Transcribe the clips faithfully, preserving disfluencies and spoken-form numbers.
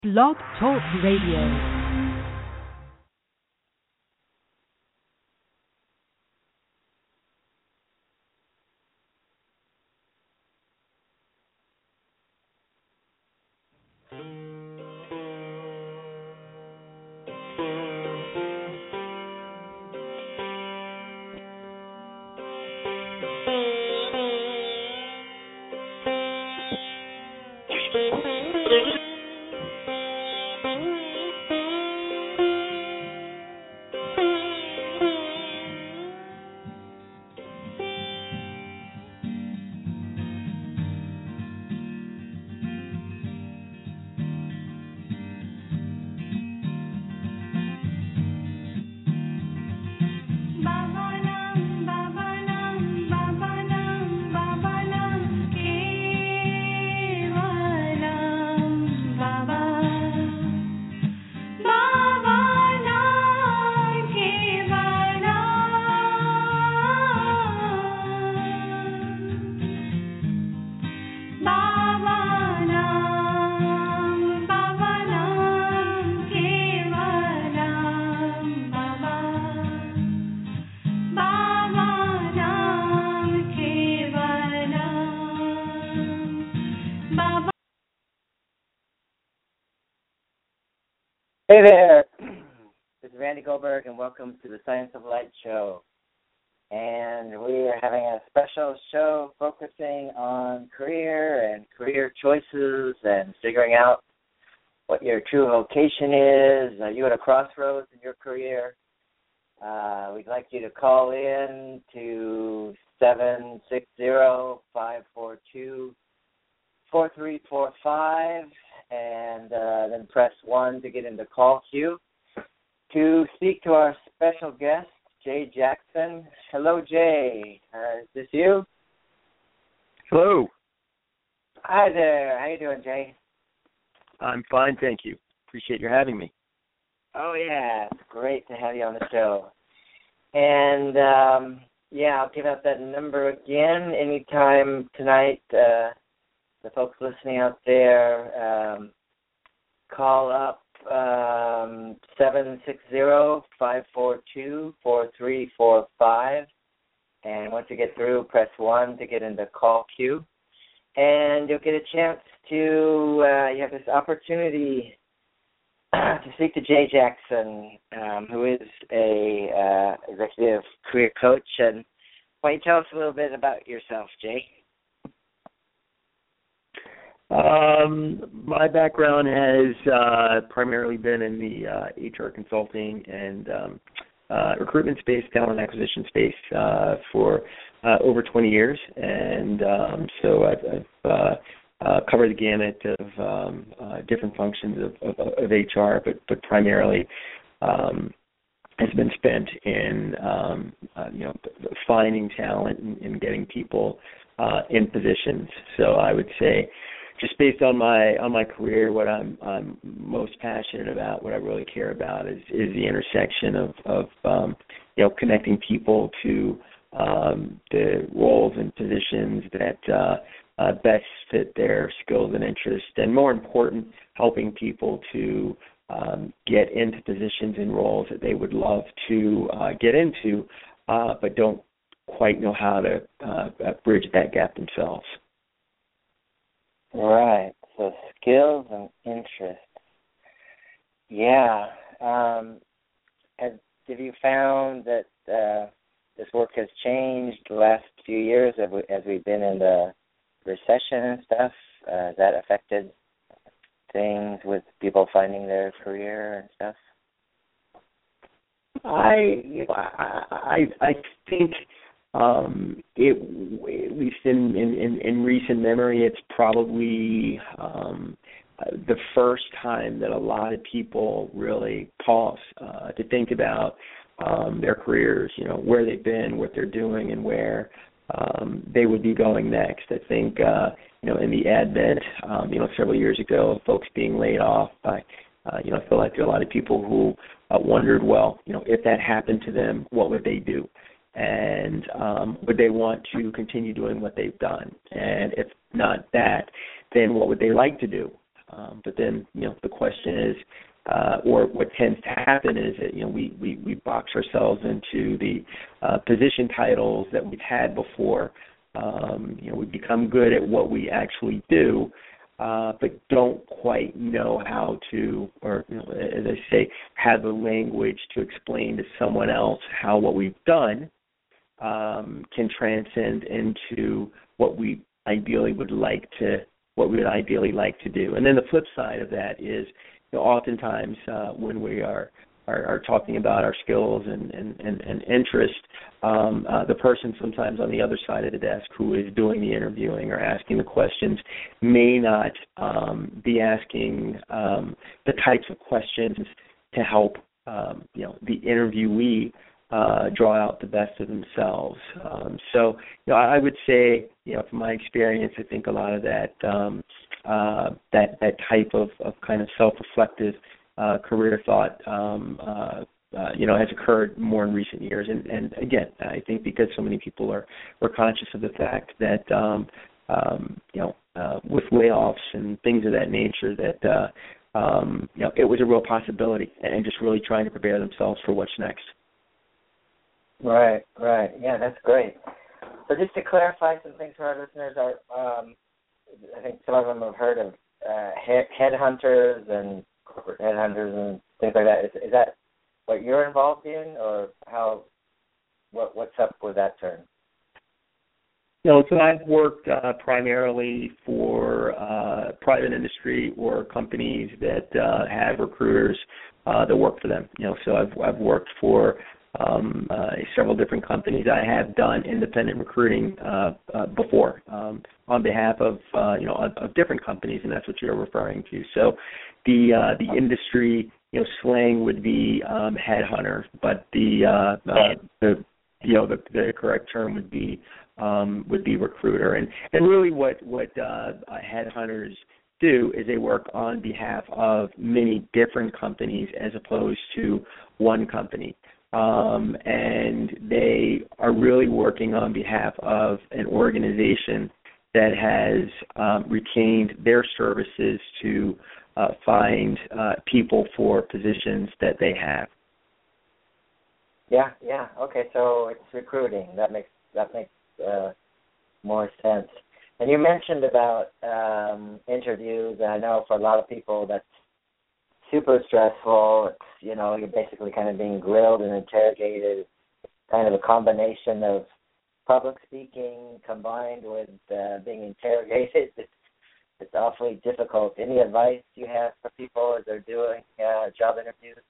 Blog Talk Radio. Hey there, this is Randy Goldberg, and welcome to the Science of Light show. And we are having a special show focusing on career and career choices and figuring out what your true vocation is. Are you at a crossroads in your career? Uh, we'd like you to call in to seven six zero, five four two, four three four five. And uh, then press one to get into call queue. To speak to our special guest, Jay Jackson. Hello, Jay. Uh, is this you? Hello. Hi there. How you doing, Jay? I'm fine, thank you. Appreciate your having me. Oh, yeah. It's great to have you on the show. And, um, yeah, I'll give out that number again anytime tonight. Uh, The folks listening out there, um, call up um, seven six zero, five four two, four three four five. And once you get through, press one to get into call queue. And you'll get a chance to, uh, you have this opportunity to speak to Jay Jackson, um, who is a uh, executive career coach. And why don't you tell us a little bit about yourself, Jay? Um, my background has uh, primarily been in the uh, H R consulting and um, uh, recruitment space, talent acquisition space uh, for uh, over twenty years, and um, so I've, I've uh, uh, covered the gamut of um, uh, different functions of, of, of H R, but but primarily um, has been spent in um, uh, you know finding talent and, and getting people uh, in positions. So I would say, just based on my on my career, what I'm I'm most passionate about, what I really care about, is is the intersection of of um, you know connecting people to um, the roles and positions that uh, uh, best fit their skills and interests, and more important, helping people to um, get into positions and roles that they would love to uh, get into, uh, but don't quite know how to uh, bridge that gap themselves. Right. So skills and interests. Yeah. Um, have, have you found that uh, this work has changed the last few years as, we, as we've been in the recession and stuff? Uh, has that affected things with people finding their career and stuff? I I I think um, it, at least in, in, in recent memory, it's probably um, the first time that a lot of people really pause uh, to think about um, their careers, you know, where they've been, what they're doing, and where um, they would be going next. I think, uh, you know, in the advent, um, you know, several years ago, folks being laid off by, uh, you know, I feel like there are a lot of people who uh, wondered, well, you know, if that happened to them, what would they do? And um, would they want to continue doing what they've done? And if not that, then what would they like to do? Um, but then, you know, the question is, uh, or what tends to happen is that, you know, we, we, we box ourselves into the uh, position titles that we've had before. Um, you know, we become good at what we actually do, uh, but don't quite know how to, or, you know, as I say, have the language to explain to someone else how what we've done um, can transcend into what we ideally would like to, what we would ideally like to do. And then the flip side of that is, you know, oftentimes uh, when we are, are are talking about our skills and and and, and interest, um, uh, the person sometimes on the other side of the desk who is doing the interviewing or asking the questions may not um, be asking um, the types of questions to help um, you know the interviewee uh, draw out the best of themselves. Um, so, you know, I would say, you know, from my experience, I think a lot of that um, uh, that that type of, of kind of self-reflective uh, career thought, um, uh, uh, you know, has occurred more in recent years. And, and again, I think because so many people are, are conscious of the fact that, um, um, you know, uh, with layoffs and things of that nature, that uh, um, you know, it was a real possibility, and just really trying to prepare themselves for what's next. Right, right. Yeah, that's great. So just to clarify some things for our listeners, are, um, I think some of them have heard of uh, head, headhunters and corporate headhunters and things like that. Is, is that what you're involved in, or how? What, what's up with that term? No, so I've worked uh, primarily for uh, private industry or companies that uh, have recruiters uh, that work for them. You know, so I've I've worked for Um, uh, several different companies. I have done independent recruiting uh, uh, before um, on behalf of uh, you know of, of different companies, and that's what you're referring to. So the uh, the industry, you know, slang would be um, headhunter, but the uh, uh, the you know the, the correct term would be um, would be recruiter. And and really what what uh, headhunters do is they work on behalf of many different companies as opposed to one company. Um, and they are really working on behalf of an organization that has um, retained their services to uh, find uh, people for positions that they have. Yeah, yeah. Okay, so it's recruiting. That makes that makes uh, more sense. And you mentioned about um, interviews, and I know for a lot of people that's super stressful. It's, you know, you're basically kind of being grilled and interrogated. It's kind of a combination of public speaking combined with uh, being interrogated. It's, it's awfully difficult. Any advice you have for people as they're doing uh, job interviews?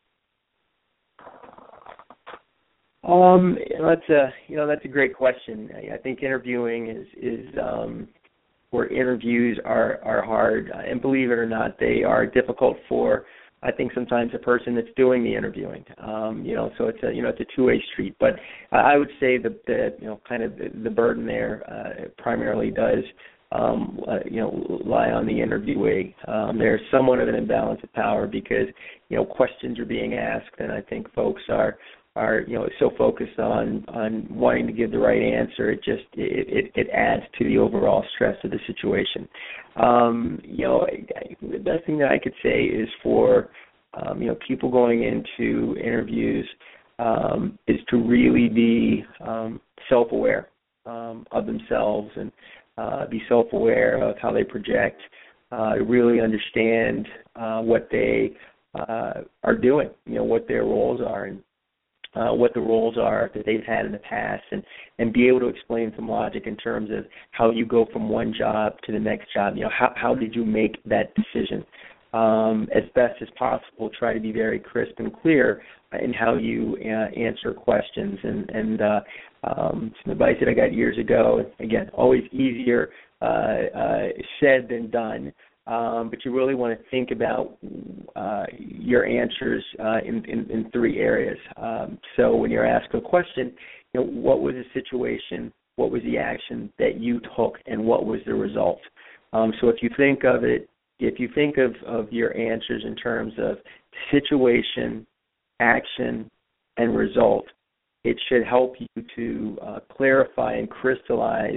Um, that's a you know that's a great question. I, I think interviewing is is um, where interviews are are hard, and believe it or not, they are difficult for, I think, sometimes the person that's doing the interviewing. Um, you know, so it's a you know it's a two-way street. But I would say that the you know kind of the, the burden there uh, primarily does um, uh, you know lie on the interviewee. Um, there's somewhat of an imbalance of power because you know questions are being asked, and I think folks are are you know so focused on on wanting to give the right answer, it just it, it, it adds to the overall stress of the situation. Um, you know, I, the best thing that I could say is for um, you know people going into interviews um, is to really be um, self-aware um, of themselves and uh, be self-aware of how they project, uh, to really understand uh, what they uh, are doing, you know, what their roles are, and Uh, what the roles are that they've had in the past, and, and be able to explain some logic in terms of how you go from one job to the next job. You know, how, how did you make that decision? Um, as best as possible, try to be very crisp and clear in how you uh, answer questions. And, and uh, um, some advice that I got years ago, again, always easier uh, uh, said than done. Um, but you really want to think about uh, your answers uh, in, in, in three areas. Um, so when you're asked a question, you know, what was the situation, what was the action that you took, and what was the result? Um, so if you think of it, if you think of, of your answers in terms of situation, action, and result, it should help you to uh, clarify and crystallize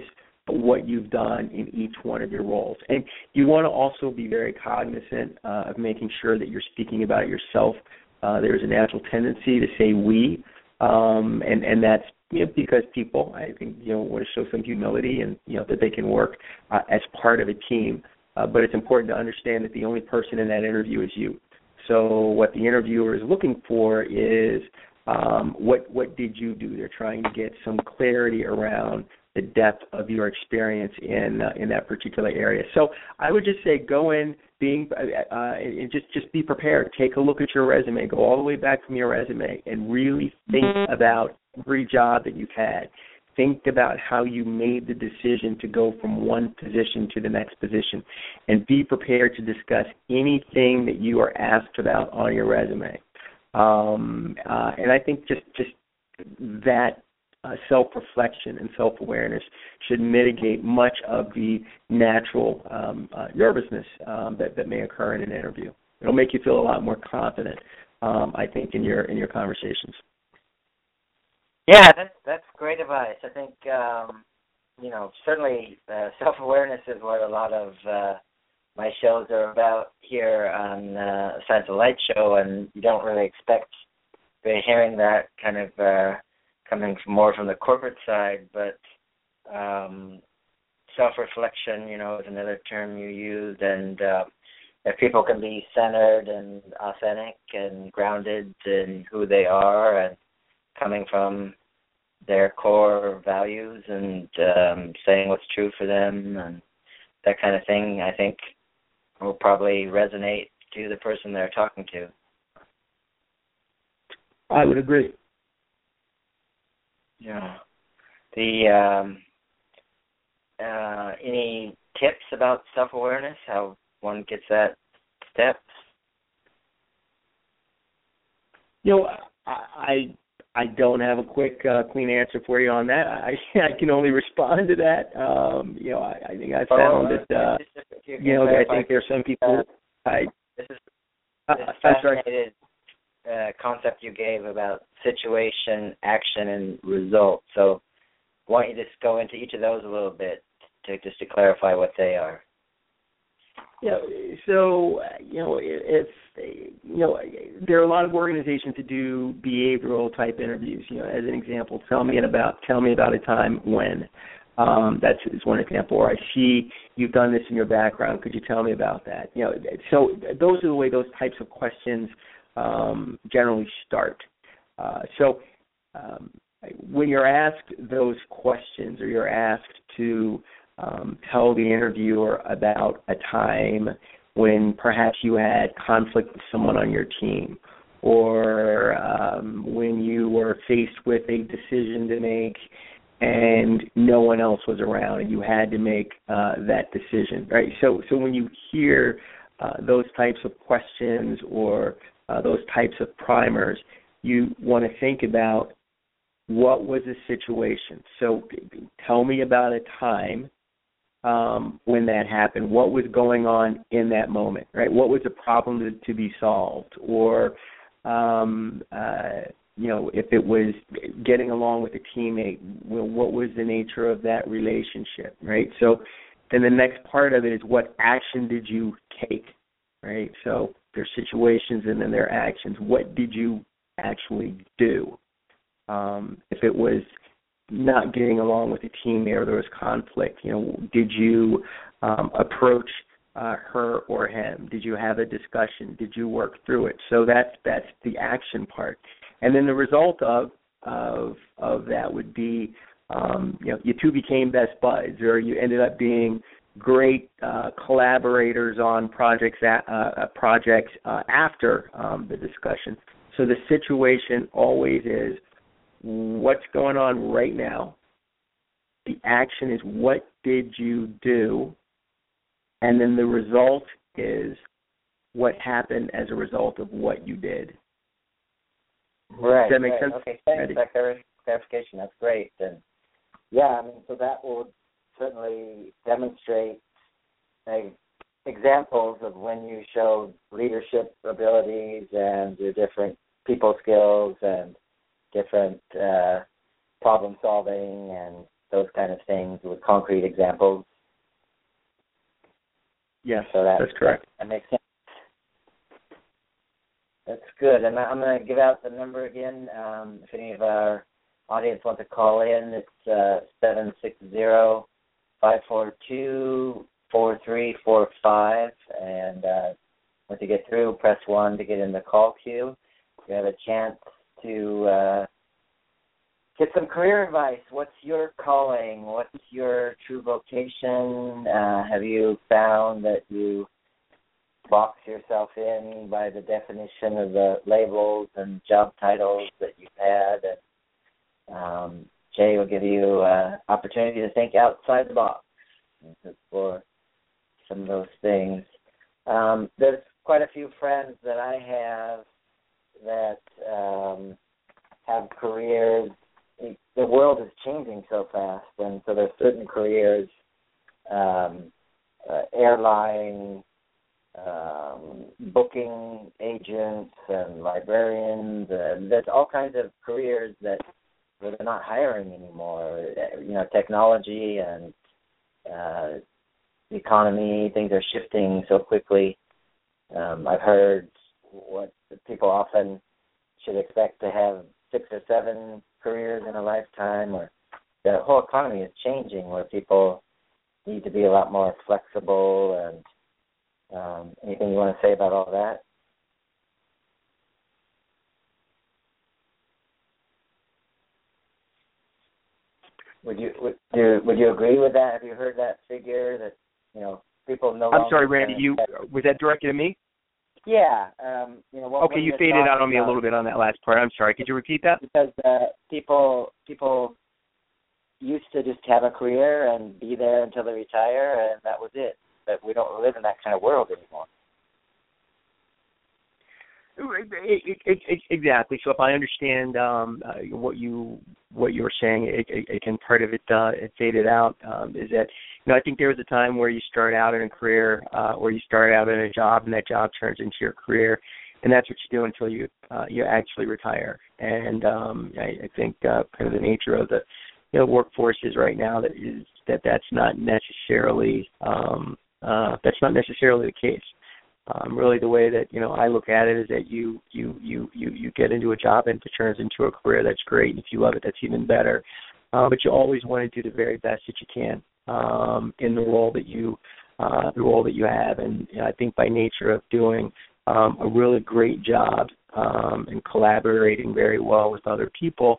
what you've done in each one of your roles. And you want to also be very cognizant uh, of making sure that you're speaking about yourself. Uh, there's a natural tendency to say we, um, and, and that's you know, because people, I think, you know, want to show some humility and, you know, that they can work uh, as part of a team. Uh, but it's important to understand that the only person in that interview is you. So what the interviewer is looking for is um, what what did you do? They're trying to get some clarity around the depth of your experience in uh, in that particular area. So I would just say go in, being uh, and just just be prepared. Take a look at your resume. Go all the way back from your resume and really think about every job that you've had. Think about how you made the decision to go from one position to the next position, and be prepared to discuss anything that you are asked about on your resume. Um, uh, and I think just just that uh, self-reflection and self-awareness should mitigate much of the natural um, uh, nervousness um, that, that may occur in an interview. It'll make you feel a lot more confident, um, I think, in your in your conversations. Yeah, that's that's great advice. I think um, you know certainly uh, self-awareness is what a lot of uh, my shows are about here on uh, Science of Light show, and you don't really expect to be hearing that kind of uh, coming from more from the corporate side, but um, self-reflection, you know, is another term you used, and uh, if people can be centered and authentic and grounded in who they are and coming from their core values and um, saying what's true for them and that kind of thing, I think will probably resonate to the person they're talking to. I would agree. Yeah. The um, uh, any tips about self-awareness, how one gets that step? You know, I I, I don't have a quick, uh, clean answer for you on that. I I can only respond to that. Um, you know, I, I think I found oh, that uh, you, you know I think there's some people. Uh, I this is uh, this I'm sorry. fascinating uh, concept you gave about situation, action, and result. So, why don't you just go into each of those a little bit to just to clarify what they are? Yeah, so, you know, if, you know, there are a lot of organizations that do behavioral type interviews. You know, as an example, tell me about, tell me about a time when. Um, that's is one example. Or I see you've done this in your background. Could you tell me about that? You know, so those are the way those types of questions um, generally start. Uh, so um, when you're asked those questions, or you're asked to Um, tell the interviewer about a time when perhaps you had conflict with someone on your team, or um, when you were faced with a decision to make and no one else was around and you had to make uh, that decision, right? So, so when you hear uh, those types of questions or uh, those types of primers, you want to think about what was the situation. So tell me about a time Um, when that happened, what was going on in that moment, right? What was the problem to, to be solved? Or, um, uh, you know, if it was getting along with a teammate, well, what was the nature of that relationship, right? So then the next part of it is what action did you take, right? So there's situations and then there are actions. What did you actually do? Um, if it was not getting along with the teammate or there was conflict, you know, did you um, approach uh, her or him? Did you have a discussion? Did you work through it? So that's that's the action part, and then the result of of of that would be, um, you know, you two became best buds, or you ended up being great uh, collaborators on projects at, uh, projects uh, after um, the discussion. So the situation always is, what's going on right now? The action is, what did you do? And then the result is, what happened as a result of what you did. Right. Does that make right. sense? Okay, thanks for that clarification. That's great. And yeah, I mean, so that will certainly demonstrate like, examples of when you showed leadership abilities and your different people skills and different uh, problem solving and those kind of things with concrete examples. Yes, so that, that's correct. That, that makes sense. That's good. And I'm going to give out the number again. Um, if any of our audience want to call in, it's uh, seven six zero, five four two, four three four five. And uh, once you get through, press one to get in the call queue. You have a chance to uh, get some career advice. What's your calling? What's your true vocation? Uh, have you found that you box yourself in by the definition of the labels and job titles that you've had? And, um, Jay will give you an uh, opportunity to think outside the box and to explore some of those things. Um, there's quite a few friends that I have that um, have careers. The world is changing so fast, and so there's certain careers, um, uh, airline, um, booking agents, and librarians. And there's all kinds of careers that where they're not hiring anymore. You know, technology and uh, the economy, things are shifting so quickly. Um, I've heard what people often should expect to have six or seven careers in a lifetime, or the whole economy is changing where people need to be a lot more flexible. And um, anything you want to say about all that? Would you would you would you agree with that? Have you heard that figure that you know people no longer? I'm sorry, Randy. You was that directed at me? Yeah. Um, you know. What, okay, you faded out on me a little bit on that last part. I'm sorry. Could you repeat that? Because uh, people people used to just have a career and be there until they retire, and that was it. But we don't live in that kind of world anymore. Exactly. So if I understand um, uh, what you what you were saying, it, it, again, part of it uh, it faded out. Um, is that you know I think there was a time where you start out in a career, uh, or you start out in a job, and that job turns into your career, and that's what you do until you uh, you actually retire. And um, I, I think uh, kind of the nature of the you know workforce is right now that is that that's not necessarily um, uh, that's not necessarily the case. Um, really, the way that you know I look at it is that you you you you you get into a job and it turns into a career. That's great, and if you love it, that's even better. Uh, but you always want to do the very best that you can um, in the role that you uh, the role that you have. And you know, I think by nature of doing um, a really great job um, and collaborating very well with other people,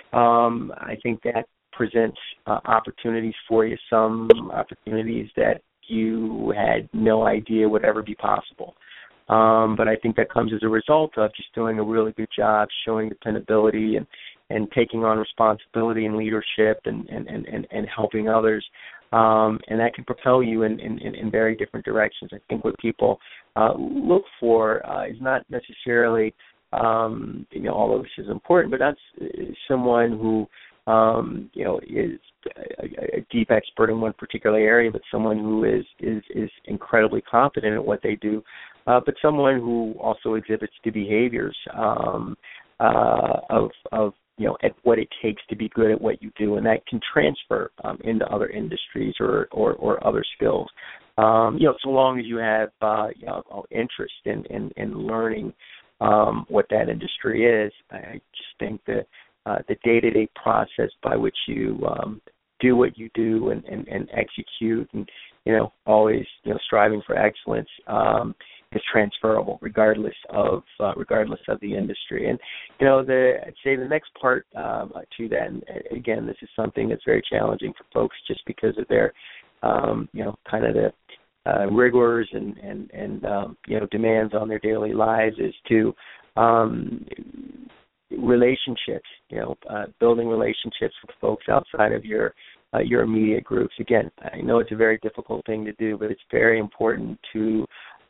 um, I think that presents uh, opportunities for you. Some opportunities that you had no idea would ever be possible. Um, but I think that comes as a result of just doing a really good job, showing dependability and, and taking on responsibility and leadership and, and, and, and helping others. Um, and that can propel you in, in, in very different directions. I think what people uh, look for uh, is not necessarily, um, you know, although this is important, but that's someone who, um, you know, is a, a deep expert in one particular area, but someone who is, is, is incredibly competent at what they do, uh, but someone who also exhibits the behaviors um, uh, of, of, you know, at what it takes to be good at what you do, and that can transfer um, into other industries or, or, or other skills. Um, you know, so long as you have, uh, you know, interest in, in, in learning um, what that industry is, I just think that Uh, the day-to-day process by which you um, do what you do and, and, and execute and, you know, always, you know, striving for excellence um, is transferable regardless of uh, regardless of the industry. And, you know, the I'd say the next part um, to that, and again, this is something that's very challenging for folks just because of their, um, you know, kind of the uh, rigors and, and, and um, you know, demands on their daily lives is to um relationships, you know, uh, building relationships with folks outside of your uh, your immediate groups. Again, I know it's a very difficult thing to do, but it's very important to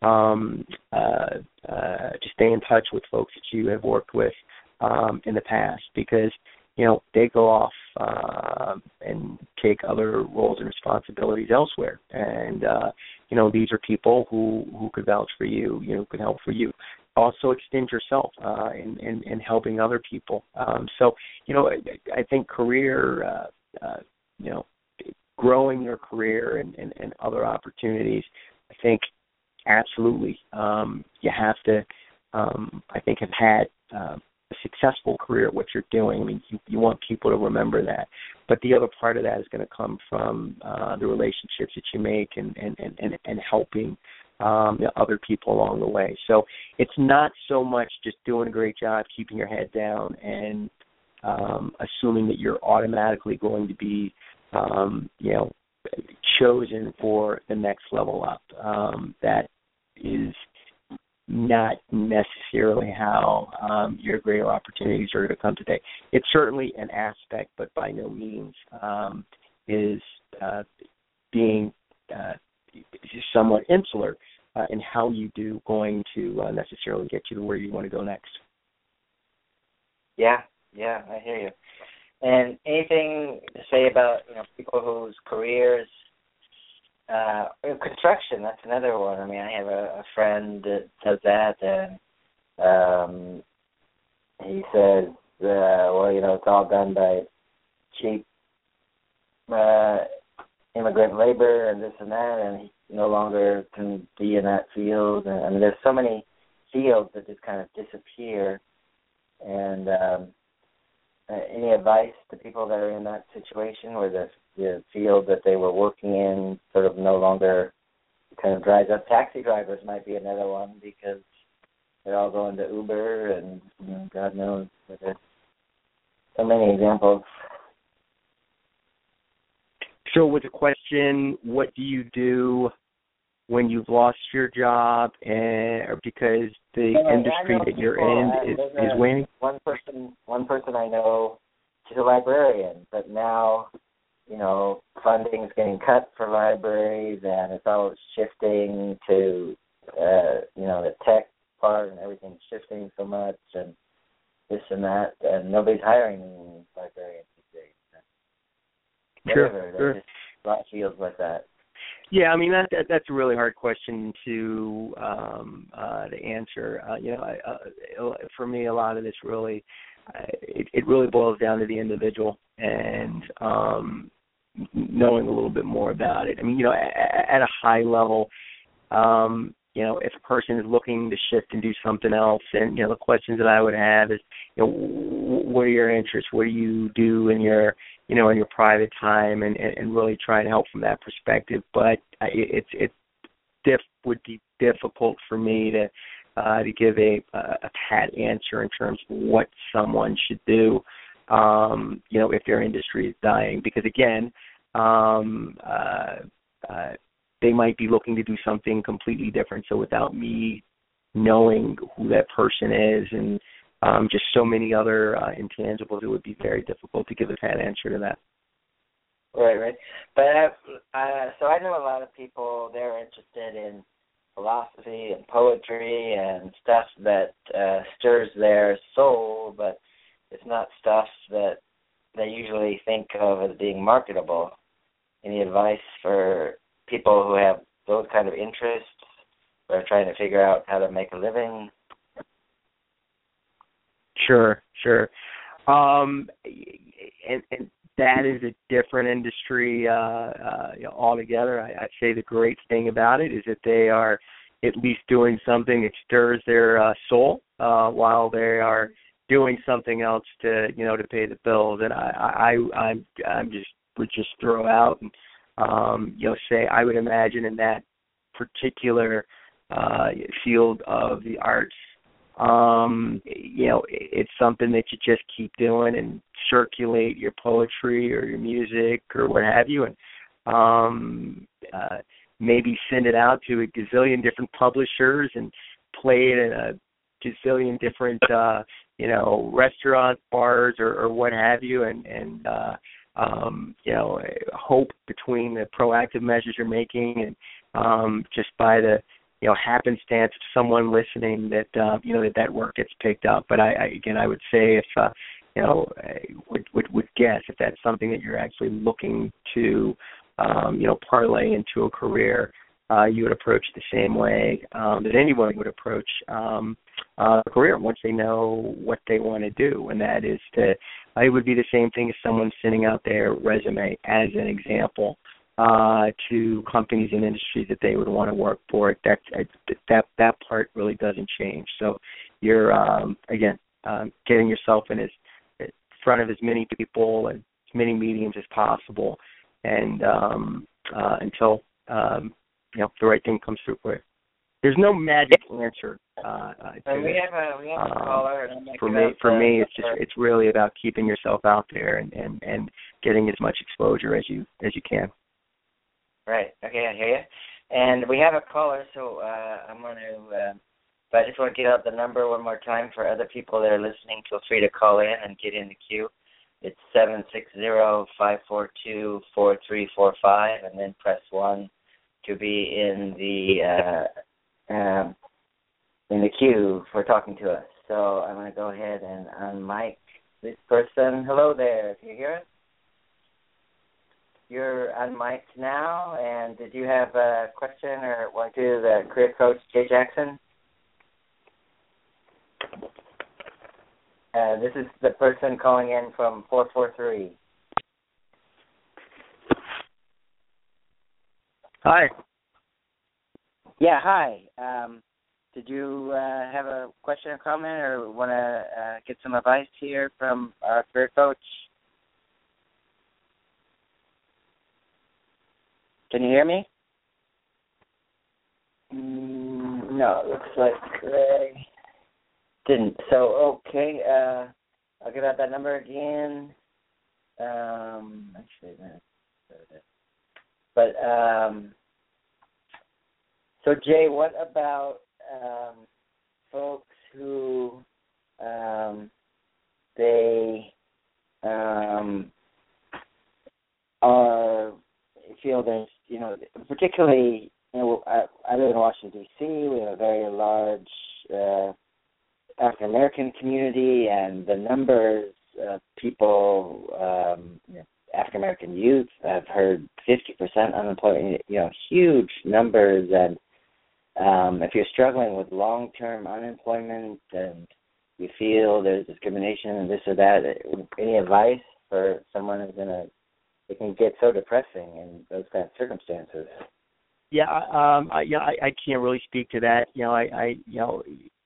um, uh, uh, to stay in touch with folks that you have worked with um, in the past, because you know they go off uh, and take other roles and responsibilities elsewhere, and uh, you know these are people who who could vouch for you, you know, could help for you. Also extend yourself uh, in, in, in helping other people. Um, so, you know, I, I think career uh, uh, you know, growing your career and, and, and other opportunities, I think absolutely um, you have to, um, I think, have had uh, a successful career at what you're doing. I mean, you, you want people to remember that. But the other part of that is going to come from uh, the relationships that you make and, and, and, and, and helping um, you know, other people along the way. So it's not so much just doing a great job, keeping your head down, and um, assuming that you're automatically going to be, um, you know, chosen for the next level up. Um, that is not necessarily how um, your greater opportunities are going to come today. It's certainly an aspect, but by no means um, is uh, being uh, somewhat insular uh, in how you do going to uh, necessarily get you to where you want to go next. Yeah, yeah, I hear you. And anything to say about, you know, people whose careers, uh, construction, that's another one. I mean, I have a, a friend that does that, and um, he says, uh, well, you know, it's all done by cheap uh, immigrant labor and this and that, and he no longer can be in that field. And I mean, there's so many fields that just kind of disappear, and um, Uh, any advice to people that are in that situation where the, the field that they were working in sort of no longer kind of dries up? Taxi drivers might be another one because they're all going to Uber and, you know, God knows. There's so many examples. So with the question, what do you do when you've lost your job and or because the well, industry that you're people, in is, a, is waning? One person, one person I know, she's a librarian, but now, you know, funding is getting cut for libraries, and it's all shifting to, uh, you know, the tech part, and everything's shifting so much, and this and that, and nobody's hiring librarians these days. Sure, Whatever, sure. There's just a lot of fields like that. Yeah, I mean that, that that's a really hard question to um, uh, to answer. Uh, you know, I, uh, for me, a lot of this really uh, it, it really boils down to the individual and um, knowing a little bit more about it. I mean, you know, at, at a high level, um, you know, if a person is looking to shift and do something else, and you know, the questions that I would have is, you know, what are your interests? What do you do in your you know, in your private time, and, and really try to help from that perspective. But it's it diff, would be difficult for me to uh, to give a, a pat answer in terms of what someone should do, um, you know, if their industry is dying. Because again, um, uh, uh, they might be looking to do something completely different. So without me knowing who that person is and Um, just so many other uh, intangibles, it would be very difficult to give a pat answer to that. Right, right. But uh, so I know a lot of people, they're interested in philosophy and poetry and stuff that uh, stirs their soul, but it's not stuff that they usually think of as being marketable. Any advice for people who have those kind of interests or are trying to figure out how to make a living? Sure, sure. Um, and, and that is a different industry uh, uh, you know, altogether. I, I'd say the great thing about it is that they are at least doing something that stirs their uh, soul uh, while they are doing something else to, you know, to pay the bills. And I, I, I'm, I'm just would just throw out and, um, you know, say I would imagine in that particular uh, field of the arts, Um, you know, it's something that you just keep doing and circulate your poetry or your music or what have you, and um, uh, maybe send it out to a gazillion different publishers and play it in a gazillion different, uh, you know, restaurants, bars, or, or what have you, and, and uh, um, you know, hope between the proactive measures you're making and um, just by the you know, happenstance of someone listening that, uh, you know, that that work gets picked up. But I, I again, I would say if, uh, you know, I would, would, would guess if that's something that you're actually looking to, um, you know, parlay into a career, uh, you would approach the same way um, that anyone would approach, um, uh, career once they know what they want to do, and that is to. It would be the same thing as someone sending out their resume as an example uh, to companies and industries that they would want to work for. That that that part really doesn't change. So you're um, again um, getting yourself in as in front of as many people and as many mediums as possible, and um, uh, until um, you know the right thing comes through for you. There's no magic answer. Uh, uh, we have a we have a um, caller. For me, for me, it's just it's really about keeping yourself out there and, and, and getting as much exposure as you as you can. Right. Okay, I hear you. And we have a caller, so uh, I'm going to. Uh, but I just want to get out the number one more time for other people that are listening. Feel free to call in and get in the queue. It's seven six zero five four two four three four five, and then press one to be in the. Uh, Um, in the queue for talking to us. So I'm going to go ahead and unmic this person. Hello there. Can you hear us? You're unmiked now. And did you have a question or want to do the career coach, Jay Jackson? Uh, this is the person calling in from four four three. Hi. Yeah, hi. Um, did you uh, have a question or comment or want to uh, get some advice here from our career coach? Can you hear me? Mm, no, it looks like Greg didn't. So, okay, uh, I'll give out that number again. Um, actually, that's but, um, so, Jay, what about um, folks who um, they um, are feel there's, you know, particularly, you know, I, I live in Washington, D C. We have a very large uh, African American community, and the numbers of people, um, you know, African American youth, I've heard fifty percent unemployment. You know, huge numbers. And Um, if you're struggling with long-term unemployment and you feel there's discrimination and this or that, any advice for someone who's in a, it can get so depressing in those kind of circumstances? Yeah, um, I, yeah, I, I can't really speak to that. You know, I, I you know,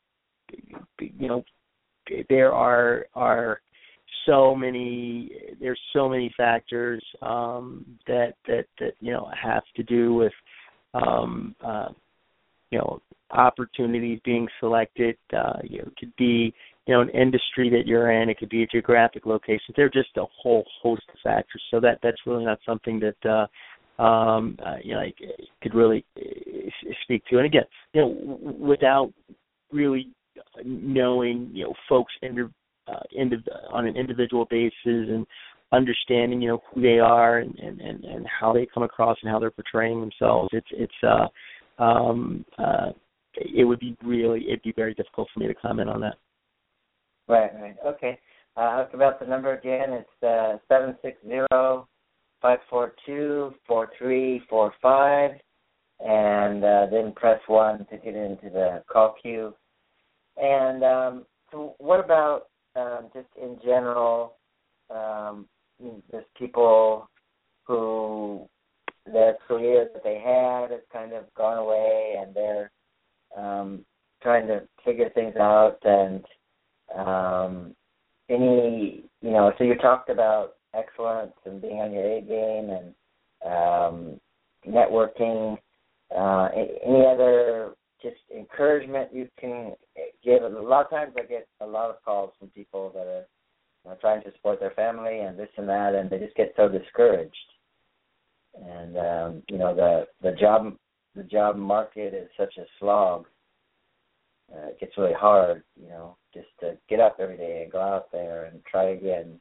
you know, there are are so many there's so many factors um, that that that you know have to do with. Um, uh, you know, opportunities being selected. Uh, you know, it could be, you know, an industry that you're in. It could be a geographic location. They're just a whole host of factors. So that that's really not something that, uh, um, uh, you know, I could really speak to. And again, you know, without really knowing, you know, folks in, uh, indiv- on an individual basis and understanding, you know, who they are and, and, and, and how they come across and how they're portraying themselves, it's, it's, uh, Um, uh, it would be really, it'd be very difficult for me to comment on that. Right, right. Okay. Uh, I'll give out the number again. It's uh, seven six zero five four two four three four five, and uh, then press one to get into the call queue. And um, so what about um, just in general, um, just people who their career that they had has kind of gone away, and they're um, trying to figure things out. And um, any, you know, so you talked about excellence and being on your A game and um, networking. Uh, any other just encouragement you can give? A lot of times I get a lot of calls from people that are, you know, trying to support their family and this and that, and they just get so discouraged. And um, you know, the the job the job market is such a slog. Uh, it gets really hard, you know, just to get up every day and go out there and try again.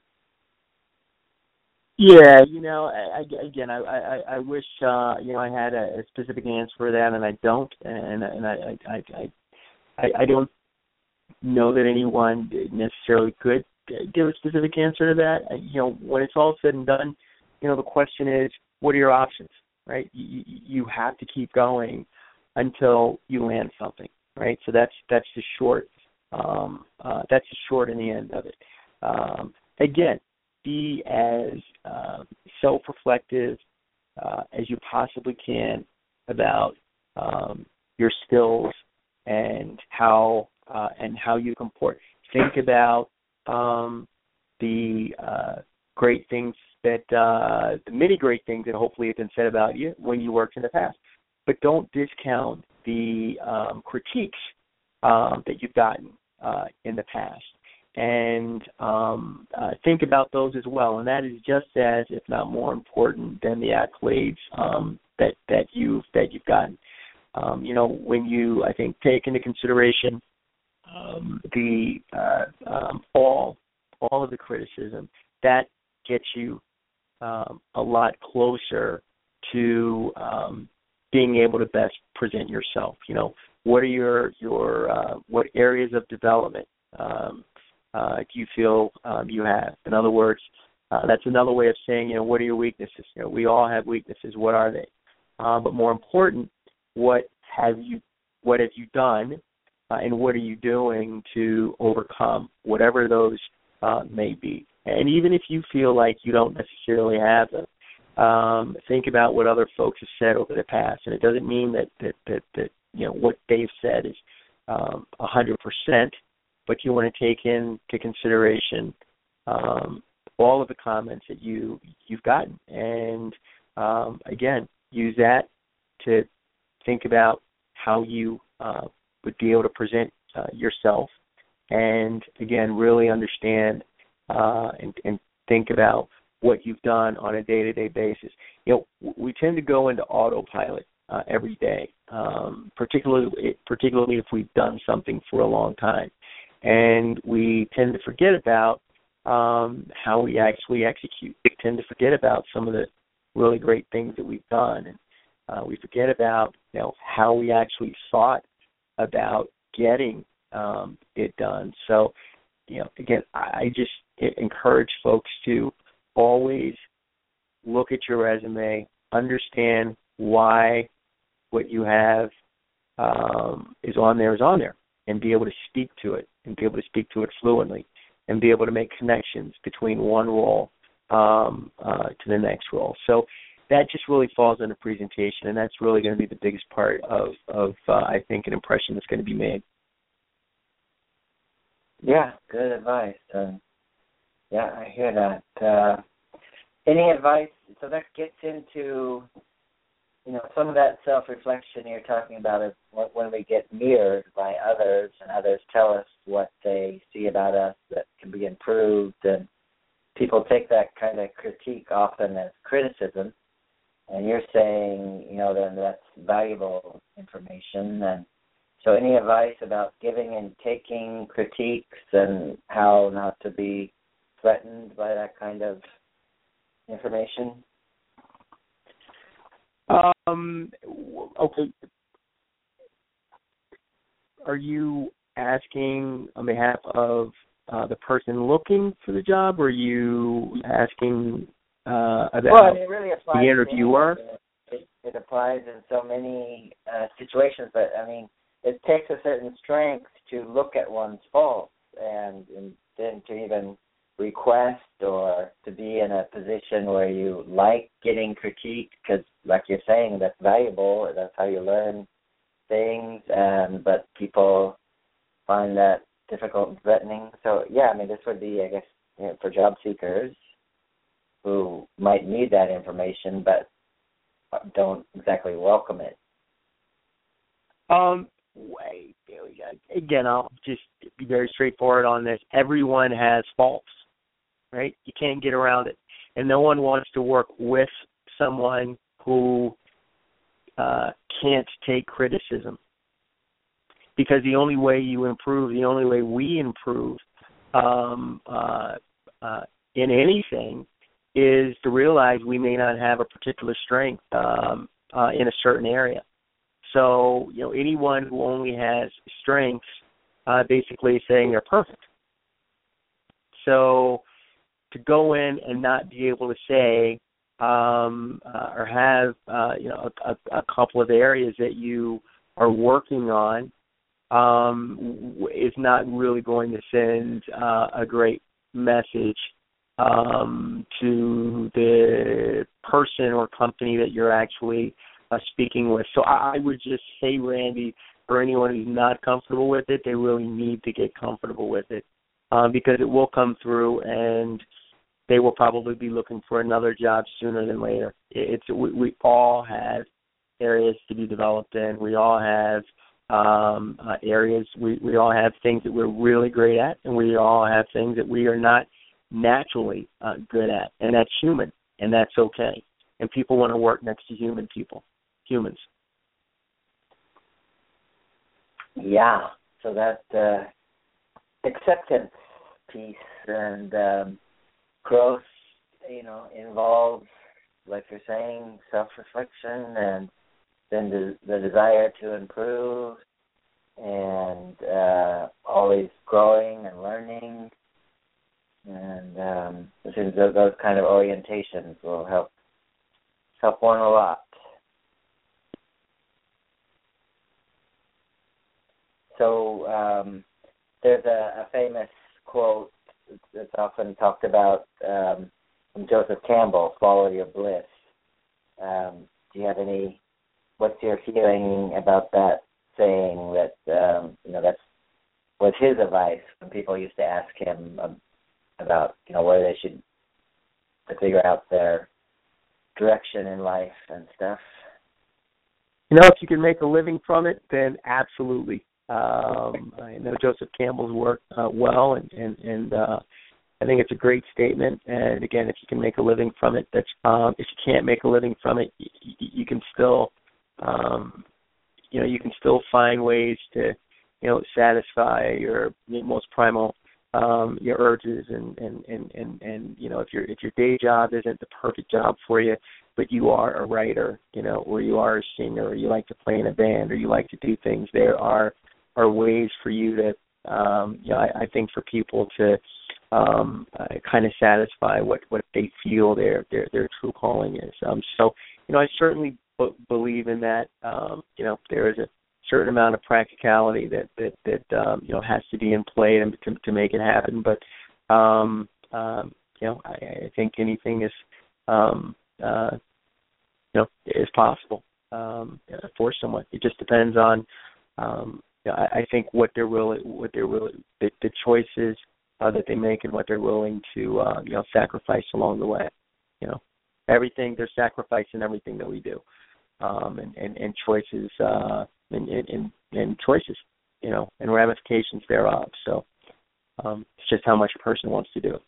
Yeah, you know, I, I, again, I, I, I wish uh, you know I had a, a specific answer for that, and I don't, and and I I, I, I, I don't know that anyone necessarily could give a specific answer to that. You know, when it's all said and done, you know, the question is, what are your options, right? You, you have to keep going until you land something, right? So that's that's the short Um, uh, that's the short and the end of it. Um, again, be as uh, self-reflective uh, as you possibly can about um, your skills and how uh, and how you comport. Think about um, the uh, great things that uh, the many great things that hopefully have been said about you when you worked in the past, but don't discount the um, critiques um, that you've gotten uh, in the past. And um, uh, think about those as well, and that is just as, if not more important than the accolades um, that that you've that you've gotten. Um, you know, when you, I think, take into consideration um, the uh, um, all all of the criticism, that gets you um, a lot closer to um, being able to best present yourself. You know, what are your your uh, what areas of development Um, Uh, do you feel um, you have? In other words, uh, that's another way of saying, you know, what are your weaknesses? You know, we all have weaknesses. What are they? Uh, but more important, what have you, what have you done, uh, and what are you doing to overcome whatever those uh, may be? And even if you feel like you don't necessarily have them, um, think about what other folks have said over the past. And it doesn't mean that that that, that you know what they've said is um, one hundred percent. But you want to take into consideration um, all of the comments that you, you've gotten. And, um, again, use that to think about how you uh, would be able to present uh, yourself. And, again, really understand uh, and, and think about what you've done on a day-to-day basis. You know, we tend to go into autopilot uh, every day, um, particularly particularly if we've done something for a long time. And we tend to forget about um, how we actually execute. We tend to forget about some of the really great things that we've done. And uh, we forget about, you know, how we actually thought about getting um, it done. So, you know, again, I just encourage folks to always look at your resume, understand why what you have um, is on there is on there, and be able to speak to it, and be able to speak to it fluently, and be able to make connections between one role um, uh, to the next role. So that just really falls under presentation, and that's really going to be the biggest part of, of uh, I think, an impression that's going to be made. Yeah, good advice. Um, yeah, I hear that. Uh, any advice? So that gets into, you know, some of that self-reflection you're talking about is when we get mirrored by others and others tell us what they see about us that can be improved, and people take that kind of critique often as criticism, and you're saying, you know, then that's valuable information. And so any advice about giving and taking critiques and how not to be threatened by that kind of information? Um, okay. Are you asking on behalf of uh, the person looking for the job, or are you asking uh, about well, I mean, it really applies the interviewer? To, it, it applies in so many uh, situations, but, I mean, it takes a certain strength to look at one's faults and, and then to even request or to be in a position where you like getting critique, because like you're saying, that's valuable, that's how you learn things, and but people find that difficult and threatening. So yeah, I mean, this would be, I guess, you know, for job seekers who might need that information but don't exactly welcome it. Um, wait, again, I'll just be very straightforward on this. Everyone has faults. Right? You can't get around it. And no one wants to work with someone who uh, can't take criticism. Because the only way you improve, the only way we improve um, uh, uh, in anything is to realize we may not have a particular strength um, uh, in a certain area. So, you know, anyone who only has strengths uh, basically is saying they're perfect. So to go in and not be able to say um, uh, or have uh, you know a, a couple of areas that you are working on um, is not really going to send uh, a great message um, to the person or company that you're actually uh, speaking with. So I would just say, Randy, for anyone who's not comfortable with it, they really need to get comfortable with it uh, because it will come through, and they will probably be looking for another job sooner than later. It's we, we all have areas to be developed in. We all have um, uh, areas. We, we all have things that we're really great at, and we all have things that we are not naturally uh, good at, and that's human, and that's okay. And people want to work next to human people, humans. Yeah, so that uh, acceptance piece and um, growth, you know, involves, like you're saying, self-reflection and then the, the desire to improve and uh, always growing and learning. And um, those, those kind of orientations will help help one a lot. So um, there's a, a famous quote that's often talked about um, from Joseph Campbell, "Follow your bliss." Um, do you have any? What's your feeling about that saying? That um, you know, that's was his advice when people used to ask him um, about you know where they should to figure out their direction in life and stuff. You know, if you can make a living from it, then absolutely. Um, I know Joseph Campbell's work uh, well, and and, and uh, I think it's a great statement. And again, if you can make a living from it, that's um, if you can't make a living from it, you, you can still, um, you know, you can still find ways to, you know, satisfy your, your most primal um, your urges, and, and, and, and, and you know, if your if your day job isn't the perfect job for you, but you are a writer, you know, or you are a singer, or you like to play in a band, or you like to do things, there are are ways for you to, um, you know, I, I think for people to um, uh, kind of satisfy what, what they feel their, their their true calling is. Um, so, you know, I certainly b- believe in that. Um, you know, there is a certain amount of practicality that that that um, you know has to be in play to to, to make it happen. But um, um, you know, I, I think anything is um, uh, you know is possible um, for someone. It just depends on. Um, you know, I, I think what they're really, what they're really, the, the choices uh, that they make, and what they're willing to, uh, you know, sacrifice along the way. You know, everything they're sacrificing, everything that we do, um, and, and, and choices, uh, and, and, and choices, you know, and ramifications thereof. So um, it's just how much a person wants to do.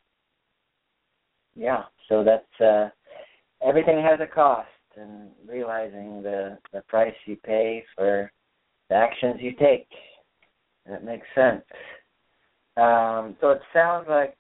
Yeah. So that's uh, everything has a cost, and realizing the the price you pay for the actions you take. That makes sense. Um, so it sounds like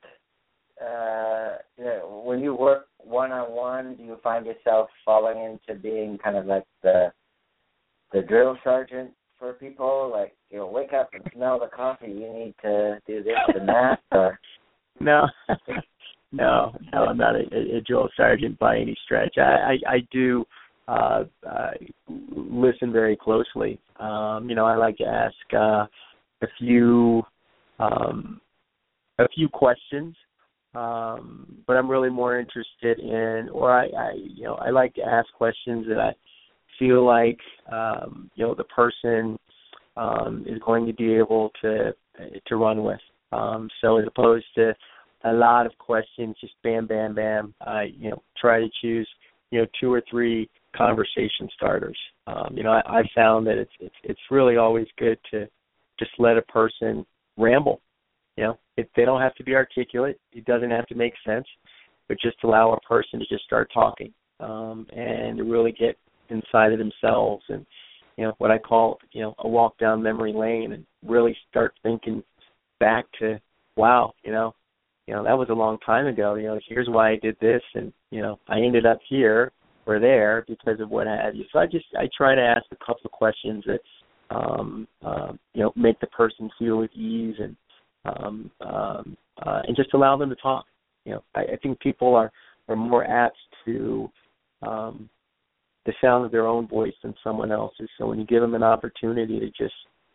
uh, you know, when you work one-on-one, do you find yourself falling into being kind of like the the drill sergeant for people? Like, you know, wake up and smell the coffee, you need to do this and that? Or? No, no, no, I'm not a, a drill sergeant by any stretch. I, I, I do Uh, uh, listen very closely. Um, you know, I like to ask uh, a few um, a few questions, um, but I'm really more interested in, or I, I, you know, I like to ask questions that I feel like um, you know the person um, is going to be able to to run with. Um, so as opposed to a lot of questions, just bam, bam, bam. I, you know, try to choose, you know, two or three conversation starters. Um, you know, I, I found that it's, it's it's really always good to just let a person ramble. You know, if they don't have to be articulate, it doesn't have to make sense, but just allow a person to just start talking um, and to really get inside of themselves, and you know what I call you know a walk down memory lane, and really start thinking back to, wow, you know, you know that was a long time ago. You know, here's why I did this, and you know I ended up here. We're there because of what have you. So I just I try to ask a couple of questions that um, uh, you know make the person feel at ease, and um, um, uh, and just allow them to talk. You know, I, I think people are, are more apt to um, the sound of their own voice than someone else's. So when you give them an opportunity to just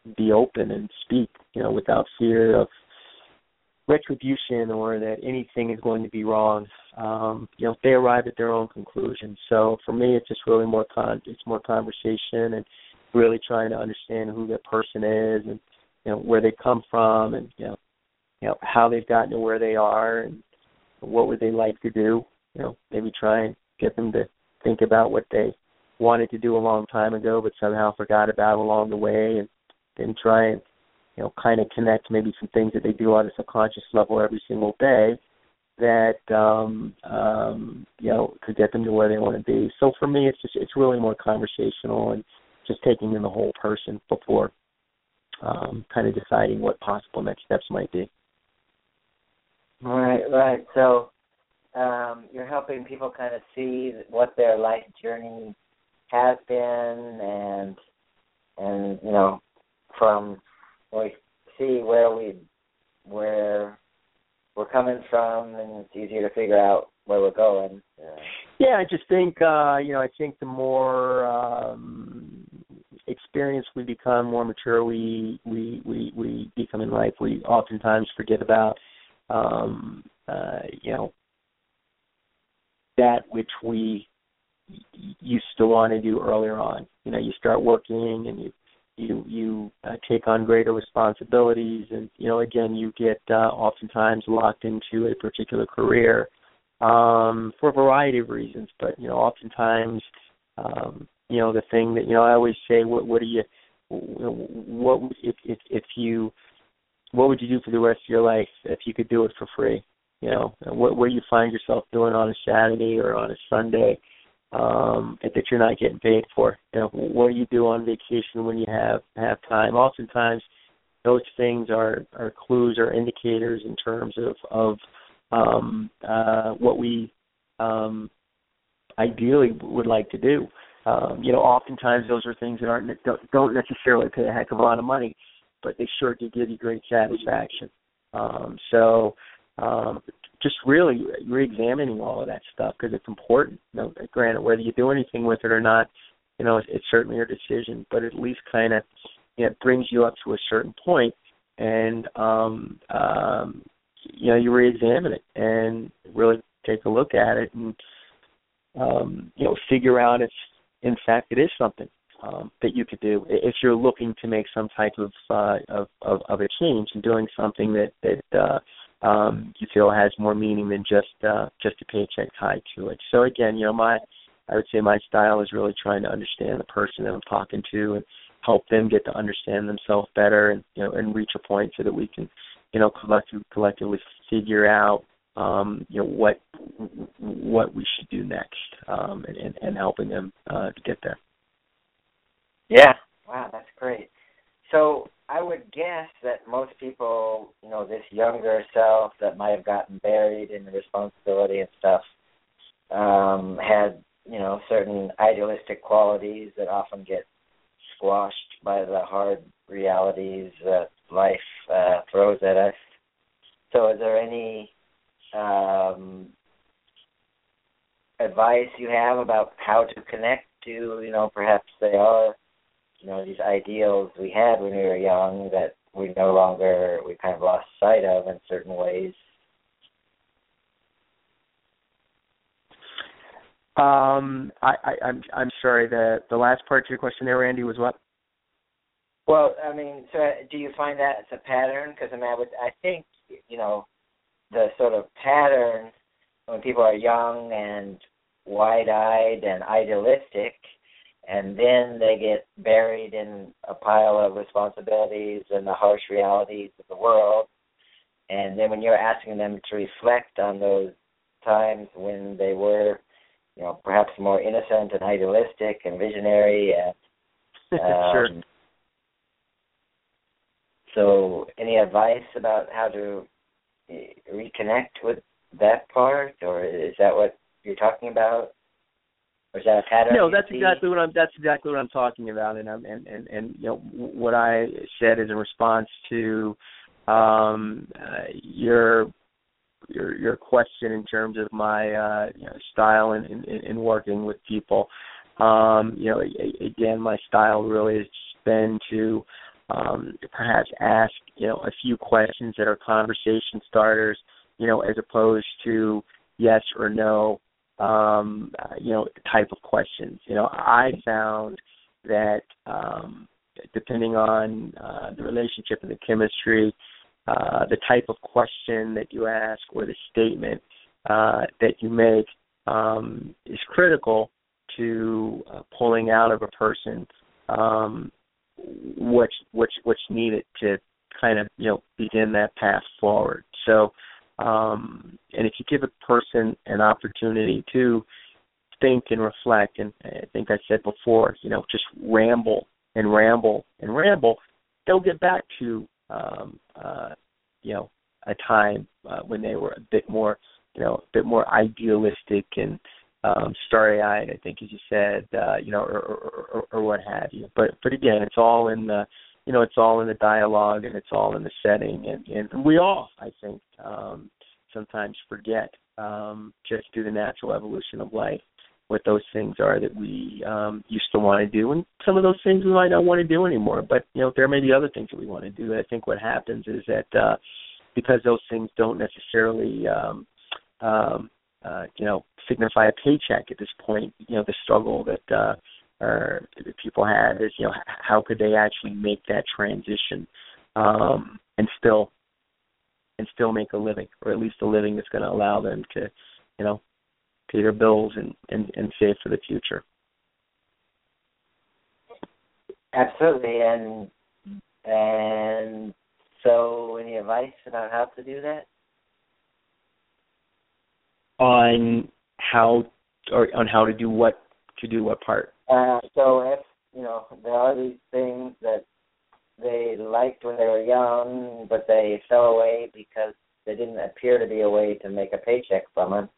be open and speak, you know, without fear of retribution or that anything is going to be wrong. Um, you know, they arrive at their own conclusions. So for me, it's just really more con- it's more conversation and really trying to understand who that person is and, you know, where they come from and, you know, you know, how they've gotten to where they are and what would they like to do. You know, maybe try and get them to think about what they wanted to do a long time ago but somehow forgot about along the way, and then try and, you know, kind of connect maybe some things that they do on a subconscious level every single day that, um, um, you know, could get them to where they want to be. So for me, it's just, it's really more conversational and just taking in the whole person before um, kind of deciding what possible next steps might be. Right, right. So um, you're helping people kind of see what their life journey has been, and and you know, from we see where we where we're coming from, and it's easier to figure out where we're going. Uh, yeah, I just think uh, you know, I think the more um, experienced we become, more mature we we we we become in life, we oftentimes forget about um, uh, you know, that which we used to want to do earlier on. You know, you start working and you you you uh, take on greater responsibilities, and you know, again, you get uh, oftentimes locked into a particular career um, for a variety of reasons. But you know, oftentimes, um, you know, the thing that you know, I always say, what what do you, what if if if you, what would you do for the rest of your life if you could do it for free? You know, what what do you find yourself doing on a Saturday or on a Sunday um, that you're not getting paid for? You know, what do you do on vacation when you have, have time? Oftentimes, those things are, are clues or indicators in terms of of um, uh, what we um, ideally would like to do. Um, you know, oftentimes those are things that aren't don't, don't necessarily pay a heck of a lot of money, but they sure do give you great satisfaction. Um, so. Um, just really re-examining all of that stuff because it's important. You know, granted, whether you do anything with it or not, you know, it's, it's certainly your decision, but at least kind of, you know, it brings you up to a certain point, and um, um, you know, you re-examine it and really take a look at it and um, you know, figure out if, in fact, it is something um, that you could do if you're looking to make some type of uh, of, of, of a change and doing something that that. Uh, Um, you feel has more meaning than just uh, just a paycheck tied to it. So again, you know, my I would say my style is really trying to understand the person that I'm talking to and help them get to understand themselves better, and you know, and reach a point so that we can, you know, collectively collectively figure out um, you know what what we should do next, um, and, and, and helping them uh, to get there. Yeah. Wow, that's great. So I would guess that most people, you know, this younger self that might have gotten buried in the responsibility and stuff, um, had, you know, certain idealistic qualities that often get squashed by the hard realities that life uh, throws at us. So is there any um, advice you have about how to connect to, you know, perhaps they are, you know, these ideals we had when we were young that we no longer, we kind of lost sight of in certain ways? Um, I, I, I'm I'm sorry. The the last part to your question there, Randy, was what? Well, I mean, so do you find that it's a pattern? Because I mean, I would, I think, you know, the sort of pattern when people are young and wide-eyed and idealistic, and then they get buried in a pile of responsibilities and the harsh realities of the world. And then when you're asking them to reflect on those times when they were, you know, perhaps more innocent and idealistic and visionary. And, um, sure. So any advice about how to reconnect with that part, or is that what you're talking about? Or is that a pattern? No, that's exactly what I'm. That's exactly what I'm talking about, and I'm, and, and, and you know what I said is in response to um, uh, your your your question in terms of my uh, you know, style in, in, in working with people. Um, you know, again, my style really has been to um, perhaps ask, you know, a few questions that are conversation starters, you know, as opposed to yes or no, um, uh, you know, type of questions. You know, I found that um, depending on uh, the relationship and the chemistry, uh, the type of question that you ask or the statement uh, that you make um, is critical to uh, pulling out of a person um, what's what's what's needed to kind of, you know, begin that path forward. So, um, and if you give a person an opportunity to think and reflect, and I think I said before, you know, just ramble and ramble and ramble, they'll get back to, um, uh, you know, a time uh, when they were a bit more, you know, a bit more idealistic and um, starry-eyed, I think, as you said, uh, you know, or, or, or, or what have you. But but again, it's all in the, you know, it's all in the dialogue and it's all in the setting, and, and we all, I think, um, sometimes forget um, just through the natural evolution of life what those things are that we um, used to want to do, and some of those things we might not want to do anymore. But you know, there may be other things that we want to do. I think what happens is that uh, because those things don't necessarily, um, um, uh, you know, signify a paycheck at this point, you know, the struggle that uh, or that people have is, you know, how could they actually make that transition um, and still and still make a living, or at least a living that's going to allow them to, you know, pay their bills and, and, and save for the future. Absolutely, and and so any advice about how to do that? On how, or on how to do what, to do what part? Uh, so if, you know, there are these things that they liked when they were young, but they fell away because there didn't appear to be a way to make a paycheck from them.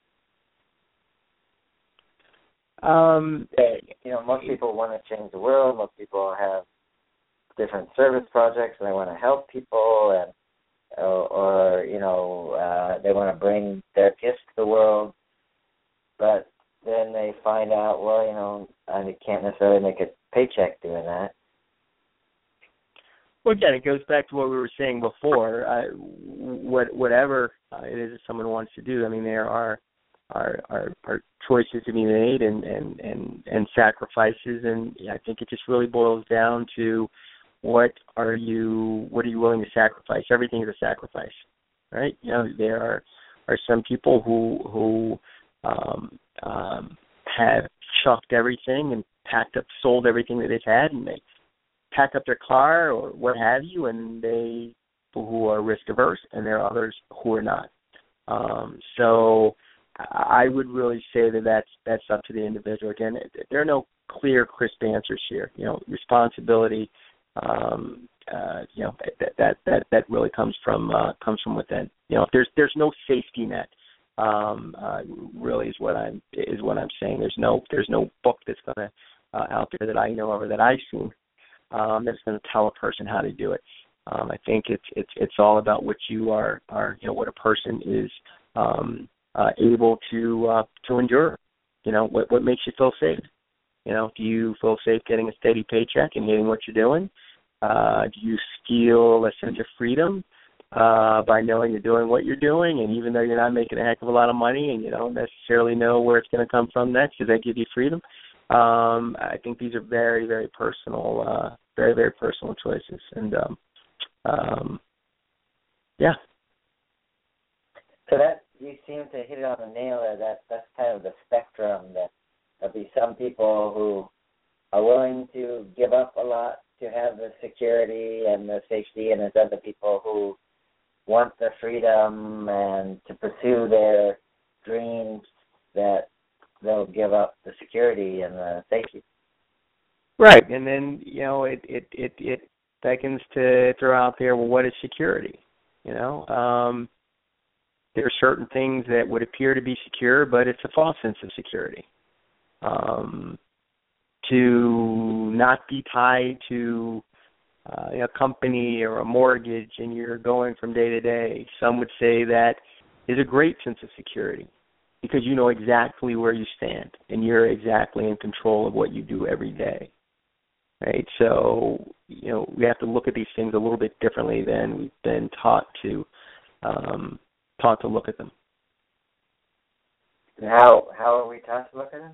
Um, you know, most people want to change the world. Most people have different service projects, and they want to help people, and or, or you know, uh, they want to bring their gifts to the world. But then they find out, well, you know, I can't necessarily make a paycheck doing that. Well, again, it goes back to what we were saying before. Uh, what, whatever uh, it is that someone wants to do, I mean, there are are, are, are choices to be made and, and, and, and sacrifices, and I think it just really boils down to what are you what are you willing to sacrifice? Everything is a sacrifice, right? You know, there are, are some people who who um, um, have chucked everything and packed up, sold everything that they've had, and they pack up their car or what have you, and they people who are risk averse, and there are others who are not. Um, so I would really say that that's that's up to the individual. Again, there are no clear, crisp answers here. You know, responsibility. Um, uh, you know, that that that that really comes from uh, comes from within. You know, there's there's no safety net. Um, uh, really is what I'm is what I'm saying. There's no there's no book that's gonna uh, out there that I know of or that I've seen um, that's going to tell a person how to do it. Um, I think it's it's it's all about what you are are you know what a person is um, uh, able to uh, to endure. You know, what what makes you feel safe. You know, do you feel safe getting a steady paycheck and doing what you're doing? Uh, do you feel a sense of freedom uh, by knowing you're doing what you're doing, and even though you're not making a heck of a lot of money and you don't necessarily know where it's going to come from next, does that give you freedom? Um, I think these are very, very personal, uh, very, very personal choices. And, um, um, yeah. So that, you seem to hit it on the nail there. That, that's kind of the spectrum that there'll be some people who are willing to give up a lot to have the security and the safety, and there's other people who want the freedom and to pursue their dreams that they'll give up the security and the safety. Right, and then, you know, it, it, it, it beckons to throw out there, well, what is security? You know, um, there are certain things that would appear to be secure, but it's a false sense of security. Um, to not be tied to uh, a company or a mortgage and you're going from day to day, some would say that is a great sense of security because you know exactly where you stand and you're exactly in control of what you do every day. right? So, you know, we have to look at these things a little bit differently than we've been taught to um, taught to look at them. And how how are we taught to look at them?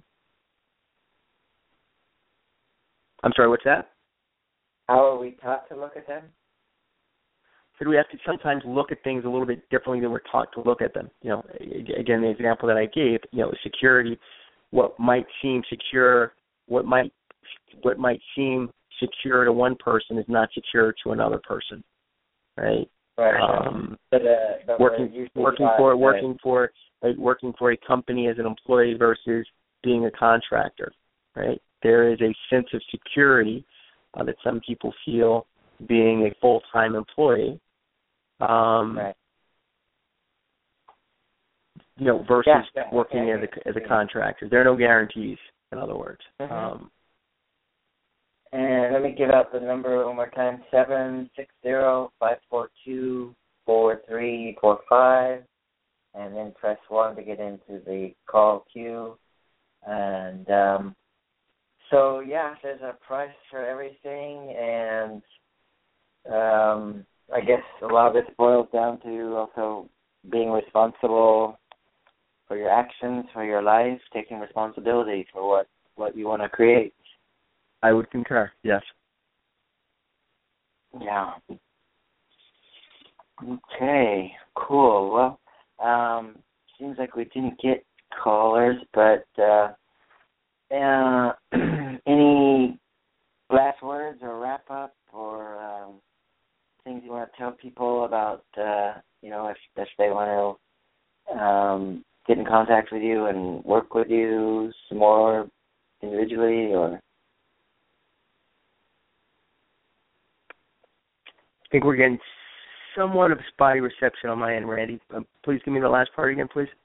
I'm sorry, what's that? How are we taught to look at them? So we have to sometimes look at things a little bit differently than we're taught to look at them. You know, again, the example that I gave, you know, security, what might seem secure, what might what might seem secure to one person is not secure to another person, right? Right. Um, but, uh, but working working for working for like working for a company as an employee versus being a contractor, right? There is a sense of security uh, that some people feel being a full-time employee, um, right. you know, versus yeah, yeah, working yeah, as a as a yeah. contractor. There are no guarantees, in other words. Mm-hmm. Um, and let me give out the number one more time: seven six zero five four two four three four five, and then press one to get into the call queue. And um, so, yeah, there's a price for everything, and um, I guess a lot of this boils down to also being responsible for your actions, for your life, taking responsibility for what, what you want to create. I would concur, yes. Yeah. Okay, cool. Well, um, seems like we didn't get callers, but uh, uh, any last words or wrap up or um, things you want to tell people about, uh, you know, if, if they want to um, get in contact with you and work with you some more individually, or? I think we're getting somewhat of a spotty reception on my end, Randy. Um, please give me the last part again, please.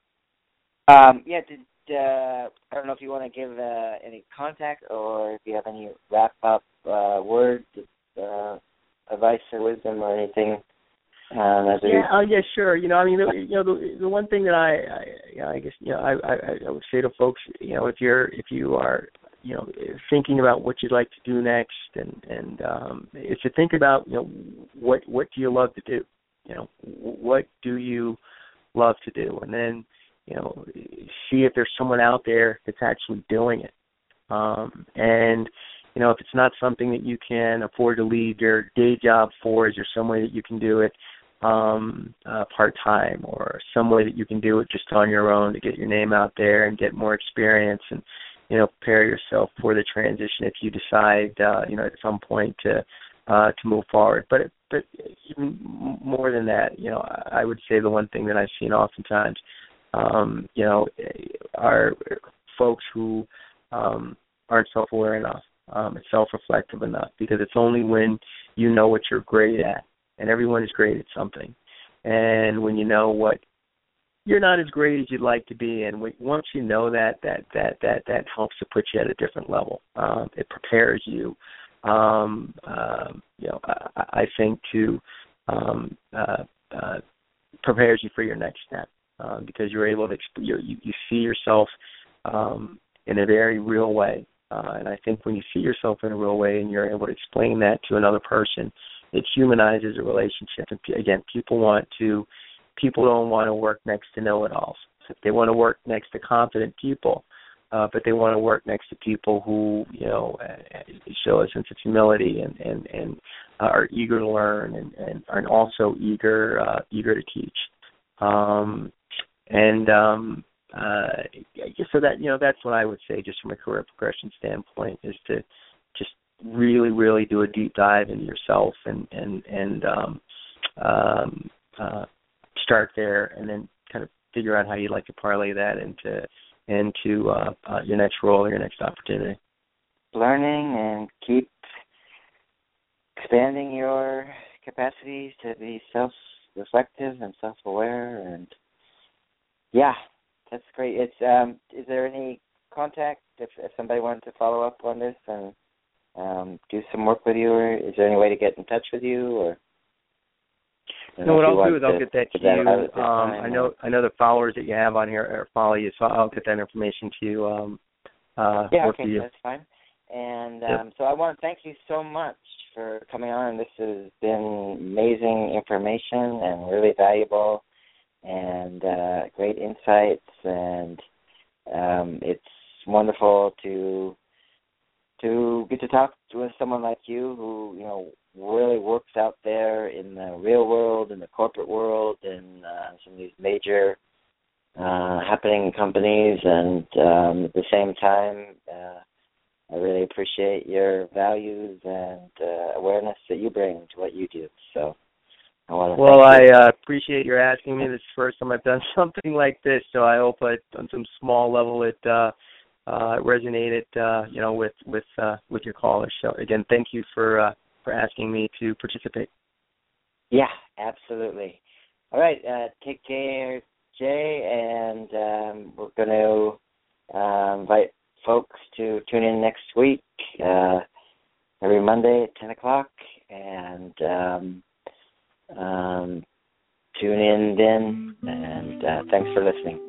Um, yeah, did, uh, I don't know if you want to give uh, any contact or if you have any wrap-up uh, words, uh, advice or wisdom or anything. Um, as yeah, uh, yeah, sure. You know, I mean, the, you know, the the one thing that I, I, you know, I guess, you know, I, I, I would say to folks, you know, if you're, if you are, you know, thinking about what you'd like to do next, and and um, is to think about, you know, what what do you love to do? You know, what do you love to do, and then, you know, see if there's someone out there that's actually doing it. Um, and you know, if it's not something that you can afford to leave your day job for, is there some way that you can do it um, uh, part-time, or some way that you can do it just on your own to get your name out there and get more experience and, you know, prepare yourself for the transition if you decide, uh, you know, at some point to uh, to move forward. But but even more than that, you know, I would say the one thing that I've seen oftentimes, um, you know, are folks who um, aren't self-aware enough, um, and self-reflective enough, because it's only when you know what you're great at, and everyone is great at something, and when you know what you're not as great as you'd like to be, and once you know that, that that that that helps to put you at a different level. Um, it prepares you, um, uh, you know, I, I think to um, uh, uh, prepares you for your next step, uh, because you're able to exp- you, you see yourself um, in a very real way, uh, and I think when you see yourself in a real way and you're able to explain that to another person, it humanizes a relationship. And again, people want to. People don't want to work next to know-it-alls. So they want to work next to confident people, uh, but they want to work next to people who, you know, show a sense of humility and and, and uh, are eager to learn and, and are also eager uh, eager to teach. Um, and um, uh, so that, you know, that's what I would say, just from a career progression standpoint, is to just really, really do a deep dive into yourself and and and um, um, uh, start there, and then kind of figure out how you'd like to parlay that into into uh, uh, your next role or your next opportunity. Learning and keep expanding your capacities to be self-reflective and self-aware, and yeah, that's great. It's um, is there any contact if, if somebody wanted to follow up on this and um, do some work with you, or is there any way to get in touch with you, or? No, what I'll do is I'll to, get that to that you. Um, I know I know the followers that you have on here are follow you, so I'll get that information to you. Um, uh, yeah, work okay, for you. that's fine. And Yep. um, so I want to thank you so much for coming on. This has been amazing information and really valuable and uh, great insights. And um, it's wonderful to to get to talk with someone like you who, you know, really works out there in the real world, in the corporate world, and uh, some of these major uh, happening companies. And um, at the same time, uh, I really appreciate your values and uh, awareness that you bring to what you do. So I want to Well, thank you. I uh, appreciate your asking me. This is the first time I've done something like this, so I hope I, on some small level it uh, uh, resonated, uh, you know, with with uh, with your callers. So again, thank you for uh, for asking me to participate. Yeah, absolutely. All right, uh, take care, Jay, and um, we're going to uh, invite folks to tune in next week, uh, every Monday at ten o'clock, and um, um, tune in then, and uh, thanks for listening.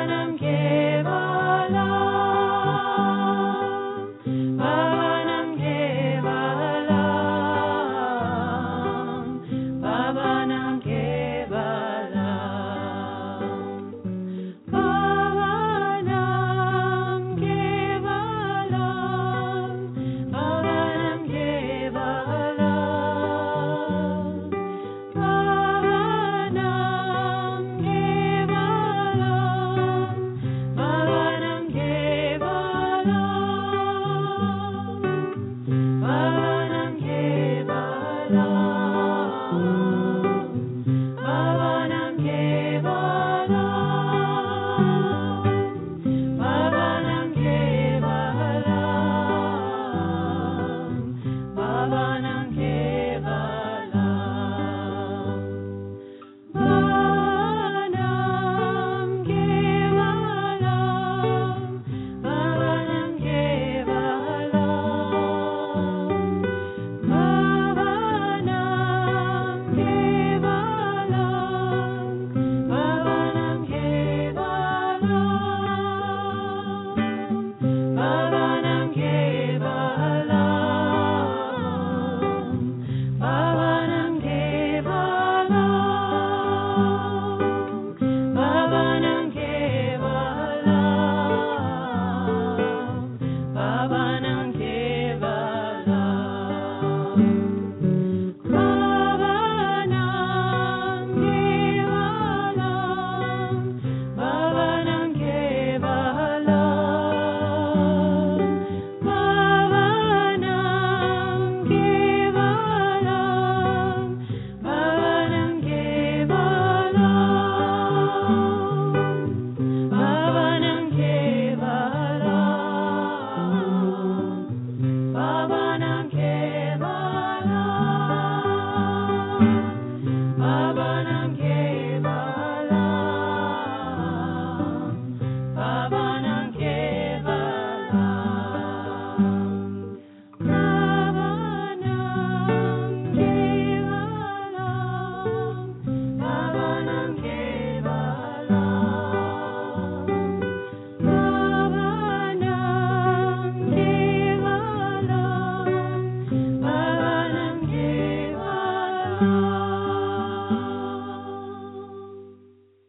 Baba